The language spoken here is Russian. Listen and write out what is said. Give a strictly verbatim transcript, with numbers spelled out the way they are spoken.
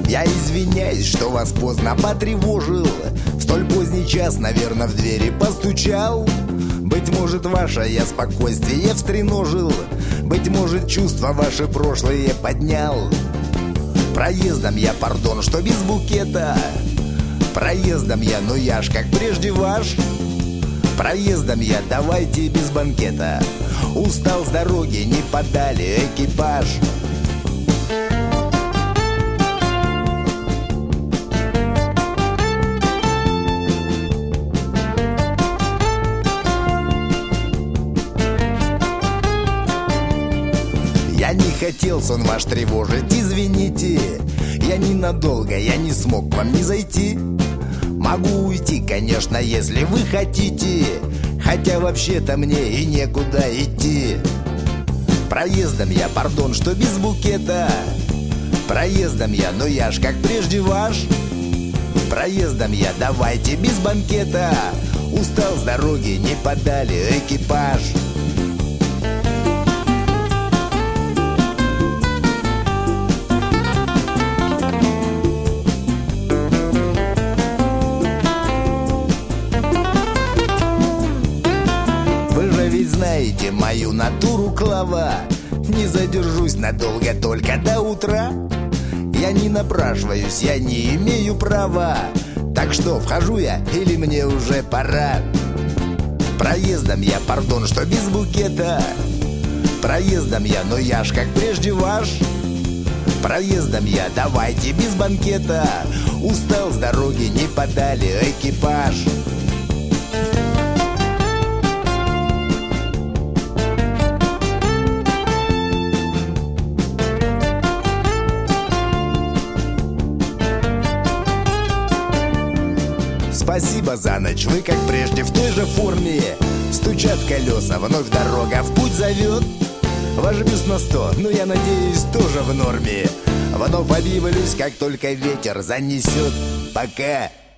Я извиняюсь, что вас поздно потревожил. В столь поздний час, наверное, в двери постучал. Быть может, ваше я спокойствие встреножил. Быть может, чувства ваши прошлые поднял. Проездом я, пардон, что без букета. Проездом я, но я ж как прежде ваш. Проездом я, давайте без банкета. Устал с дороги, не подали экипаж. Я не хотел сон ваш тревожить, извините. Я ненадолго, я не смог к вам не зайти. Могу уйти, конечно, если вы хотите. Хотя вообще-то мне и некуда идти. Проездом я, пардон, что без букета. Проездом я, но я ж как прежде ваш. Проездом я, давайте без банкета. Устал с дороги, не подали экипаж. Ведь знаете мою натуру, Клава. Не задержусь надолго, только до утра. Я не напрашиваюсь, я не имею права. Так что, вхожу я или мне уже пора? Проездом я, пардон, что без букета. Проездом я, но я ж как прежде ваш. Проездом я, давайте без банкета. Устал с дороги, не подали экипаж. Спасибо за ночь, вы как прежде в той же форме. Стучат колеса, вновь дорога в путь зовет. Ваш бюст на сто, но я надеюсь тоже в норме. Вновь объявлюсь, как только ветер занесет. Пока.